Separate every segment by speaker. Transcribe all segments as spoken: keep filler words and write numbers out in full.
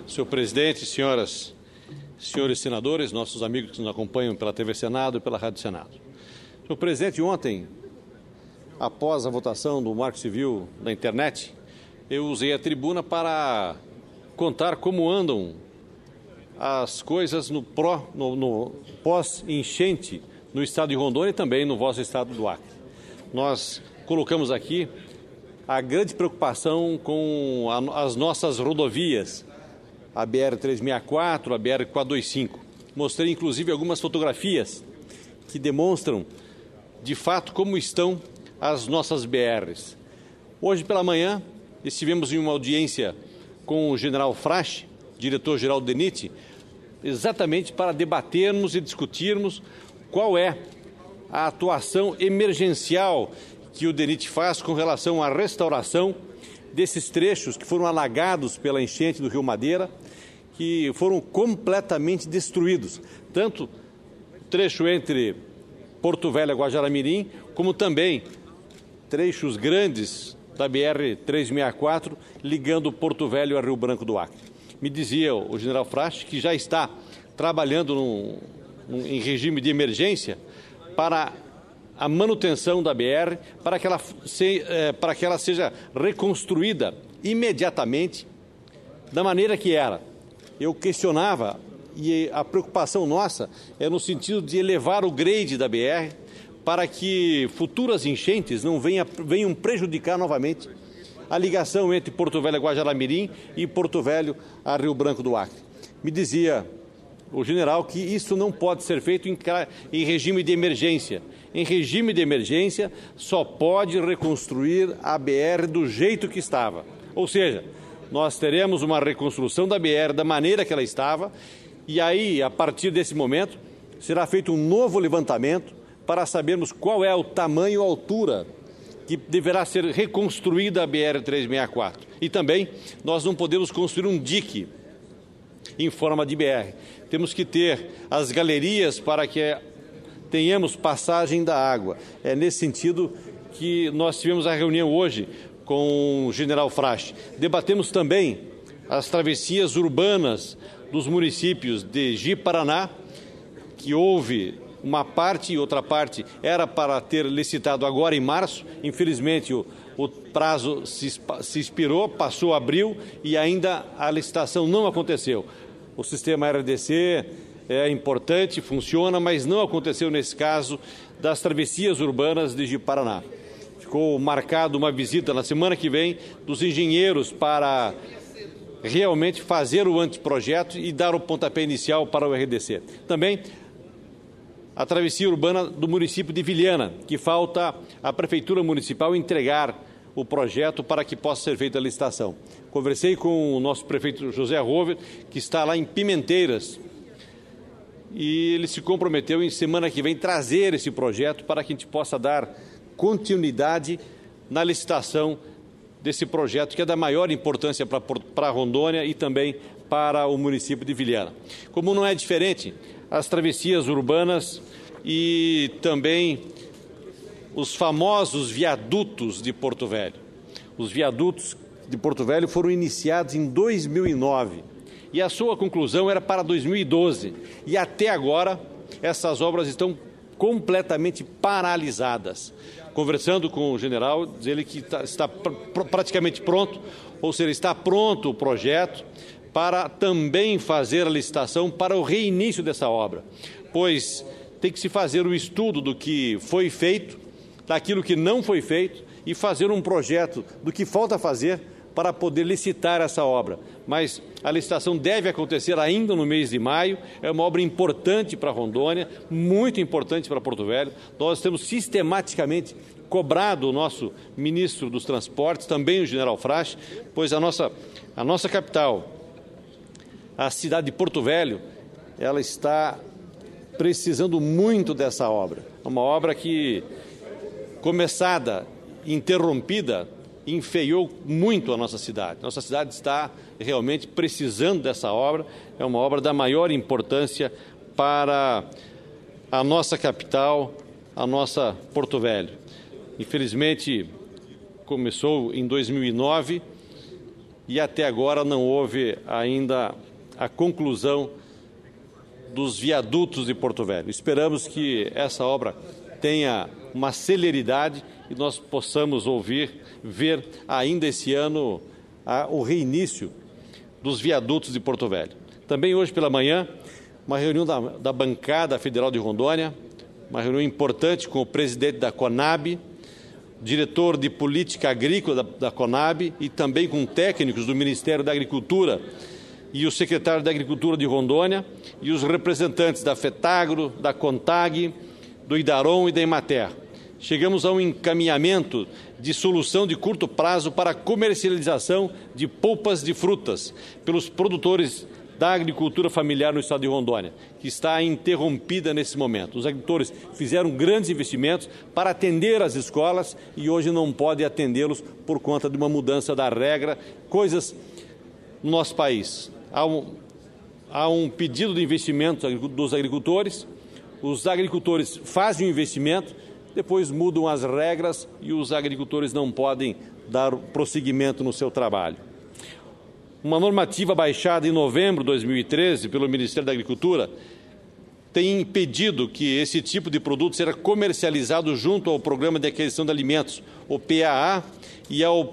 Speaker 1: Senhor presidente, senhoras, senhores senadores, nossos amigos que nos acompanham pela T V Senado e pela Rádio Senado. Senhor presidente, ontem, após a votação do Marco Civil da internet, eu usei a tribuna para contar como andam as coisas no, pró, no, no pós-enchente no estado de Rondônia e também no vosso estado do Acre. Nós colocamos aqui a grande preocupação com a, as nossas rodovias, a B R trezentos e sessenta e quatro, a B R quatrocentos e vinte e cinco. Mostrei, inclusive, algumas fotografias que demonstram, de fato, como estão as nossas B Rs. Hoje pela manhã, estivemos em uma audiência com o general Frasch, diretor-geral do DENIT, exatamente para debatermos e discutirmos qual é a atuação emergencial que o DENIT faz com relação à restauração desses trechos que foram alagados pela enchente do Rio Madeira, que foram completamente destruídos, tanto o trecho entre Porto Velho e Guajará-Mirim, como também trechos grandes da B R trezentos e sessenta e quatro, ligando Porto Velho a Rio Branco do Acre. Me dizia o general Frasch que já está trabalhando num, num, em regime de emergência para a manutenção da B R, para que ela, se, eh, para que ela seja reconstruída imediatamente da maneira que era. Eu questionava, e a preocupação nossa é no sentido de elevar o grade da B R para que futuras enchentes não venha, venham prejudicar novamente a ligação entre Porto Velho e Guajará-Mirim e Porto Velho a Rio Branco do Acre. Me dizia o general que isso não pode ser feito em, em regime de emergência. Em regime de emergência, só pode reconstruir a B R do jeito que estava. Ou seja, nós teremos uma reconstrução da B R da maneira que ela estava e aí, a partir desse momento, será feito um novo levantamento para sabermos qual é o tamanho e a altura que deverá ser reconstruída a B R trezentos e sessenta e quatro. E também, nós não podemos construir um dique em forma de B R. Temos que ter as galerias para que tenhamos passagem da água. É nesse sentido que nós tivemos a reunião hoje com o general Frasch. Debatemos também as travessias urbanas dos municípios de Ji-Paraná, que houve uma parte e outra parte era para ter licitado agora em março. Infelizmente, o, o prazo se, se expirou, passou abril e ainda a licitação não aconteceu. O sistema R D C é importante, funciona, mas não aconteceu nesse caso das travessias urbanas de Ji-Paraná. Ficou marcado uma visita na semana que vem dos engenheiros para realmente fazer o anteprojeto e dar o pontapé inicial para o R D C. Também a travessia urbana do município de Vilhena, que falta a Prefeitura Municipal entregar o projeto para que possa ser feita a licitação. Conversei com o nosso prefeito José Rover, que está lá em Pimenteiras, e ele se comprometeu em semana que vem trazer esse projeto para que a gente possa dar continuidade na licitação desse projeto, que é da maior importância para, para Rondônia e também para o município de Vilhena. Como não é diferente, as travessias urbanas e também os famosos viadutos de Porto Velho. Os viadutos de Porto Velho foram iniciados em dois mil e nove e a sua conclusão era para dois mil e doze. E até agora essas obras estão completamente paralisadas. Conversando com o general, diz ele que está, está pr praticamente pronto, ou seja, está pronto o projeto para também fazer a licitação para o reinício dessa obra, pois tem que se fazer o estudo do que foi feito, daquilo que não foi feito e fazer um projeto do que falta fazer para poder licitar essa obra. Mas a licitação deve acontecer ainda no mês de maio, é uma obra importante para Rondônia, muito importante para Porto Velho. Nós temos sistematicamente cobrado o nosso ministro dos Transportes, também o general Frasch, pois a nossa, a nossa capital, a cidade de Porto Velho, ela está precisando muito dessa obra. É uma obra que, começada, interrompida, enfeiou muito a nossa cidade. Nossa cidade está realmente precisando dessa obra. É uma obra da maior importância para a nossa capital, a nossa Porto Velho. Infelizmente, começou em dois mil e nove, e até agora não houve ainda a conclusão dos viadutos de Porto Velho. Esperamos que essa obra tenha uma celeridade e nós possamos ouvir, ver ainda esse ano a, o reinício dos viadutos de Porto Velho. Também hoje pela manhã, uma reunião da, da bancada federal de Rondônia, uma reunião importante com o presidente da CONAB, diretor de política agrícola da, da CONAB e também com técnicos do Ministério da Agricultura e o secretário da Agricultura de Rondônia e os representantes da FETAGRO, da CONTAG, do IDARON e da EMATER. Chegamos a um encaminhamento de solução de curto prazo para a comercialização de polpas de frutas pelos produtores da agricultura familiar no estado de Rondônia, que está interrompida nesse momento. Os agricultores fizeram grandes investimentos para atender as escolas e hoje não podem atendê-los por conta de uma mudança da regra, coisas no nosso país. Há um, há um pedido de investimento dos agricultores, os agricultores fazem o investimento, depois mudam as regras e os agricultores não podem dar prosseguimento no seu trabalho. Uma normativa baixada em novembro de dois mil e treze pelo Ministério da Agricultura tem impedido que esse tipo de produto seja comercializado junto ao Programa de Aquisição de Alimentos, o P A A, e ao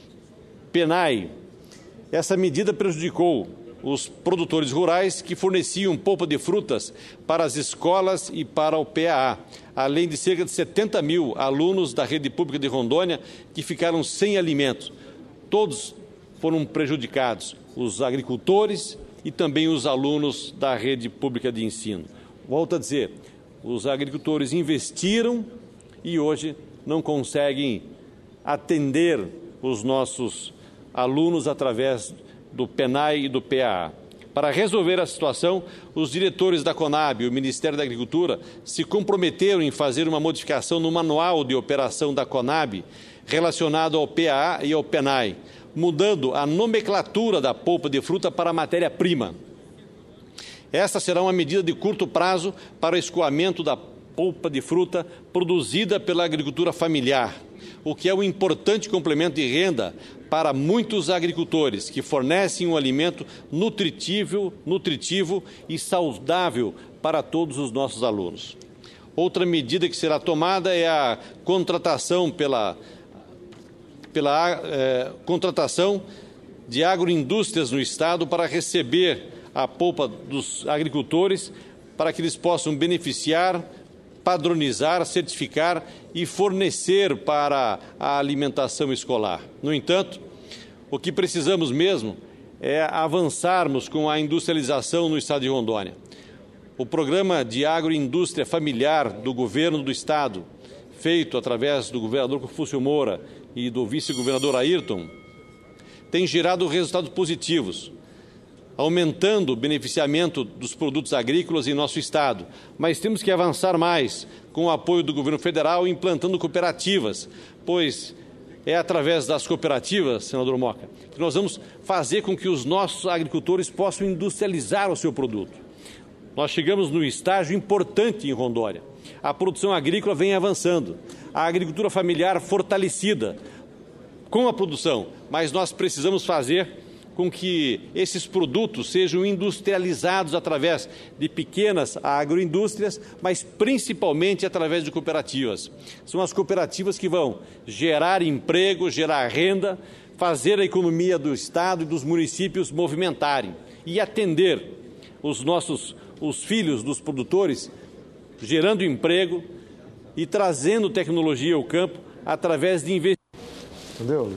Speaker 1: PENAI. Essa medida prejudicou os produtores rurais que forneciam polpa de frutas para as escolas e para o P A A, além de cerca de setenta mil alunos da rede pública de Rondônia que ficaram sem alimentos. Todos foram prejudicados, os agricultores e também os alunos da rede pública de ensino. Volto a dizer, os agricultores investiram e hoje não conseguem atender os nossos alunos através do PENAI e do P A A. Para resolver a situação, os diretores da CONAB e o Ministério da Agricultura se comprometeram em fazer uma modificação no manual de operação da CONAB relacionado ao P A A e ao PENAI, mudando a nomenclatura da polpa de fruta para a matéria-prima. Esta será uma medida de curto prazo para o escoamento da polpa de fruta produzida pela agricultura familiar, o que é um importante complemento de renda para muitos agricultores que fornecem um alimento nutritivo, nutritivo e saudável para todos os nossos alunos. Outra medida que será tomada é a contratação pela, pela eh, contratação de agroindústrias no Estado para receber a polpa dos agricultores para que eles possam beneficiar, padronizar, certificar e fornecer para a alimentação escolar. No entanto, o que precisamos mesmo é avançarmos com a industrialização no estado de Rondônia. O programa de agroindústria familiar do governo do estado, feito através do governador Confúcio Moura e do vice-governador Ayrton, tem gerado resultados positivos, aumentando o beneficiamento dos produtos agrícolas em nosso estado. Mas temos que avançar mais com o apoio do governo federal, implantando cooperativas, pois é através das cooperativas, senador Moca, que nós vamos fazer com que os nossos agricultores possam industrializar o seu produto. Nós chegamos num estágio importante em Rondônia. A produção agrícola vem avançando, a agricultura familiar fortalecida com a produção, mas nós precisamos fazer com que esses produtos sejam industrializados através de pequenas agroindústrias, mas principalmente através de cooperativas. São as cooperativas que vão gerar emprego, gerar renda, fazer a economia do estado e dos municípios movimentarem e atender os nossos os filhos dos produtores, gerando emprego e trazendo tecnologia ao campo através de investimentos.
Speaker 2: Entendeu?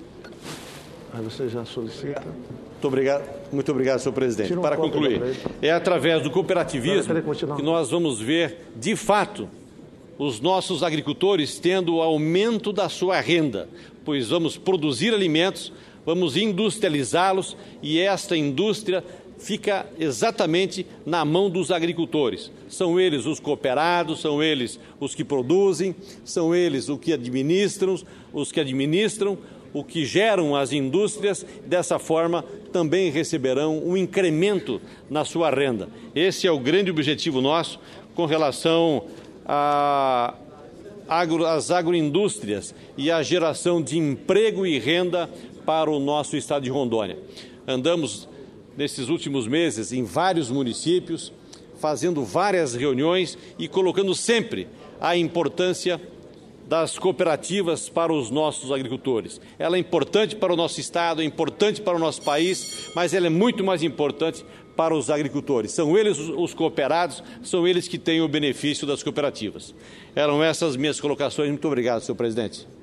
Speaker 2: Aí você já solicita.
Speaker 1: Muito obrigado, muito obrigado, senhor presidente. Para concluir, é através do cooperativismo que nós vamos ver, de fato, os nossos agricultores tendo o aumento da sua renda, pois vamos produzir alimentos, vamos industrializá-los e esta indústria fica exatamente na mão dos agricultores. São eles os cooperados, são eles os que produzem, são eles os que administram, os que administram, o que geram as indústrias, dessa forma também receberão um incremento na sua renda. Esse é o grande objetivo nosso com relação a agro, às agroindústrias e à geração de emprego e renda para o nosso estado de Rondônia. Andamos, nesses últimos meses, em vários municípios, fazendo várias reuniões e colocando sempre a importância das cooperativas para os nossos agricultores. Ela é importante para o nosso estado, é importante para o nosso país, mas ela é muito mais importante para os agricultores. São eles os cooperados, são eles que têm o benefício das cooperativas. Eram essas minhas colocações. Muito obrigado, senhor presidente.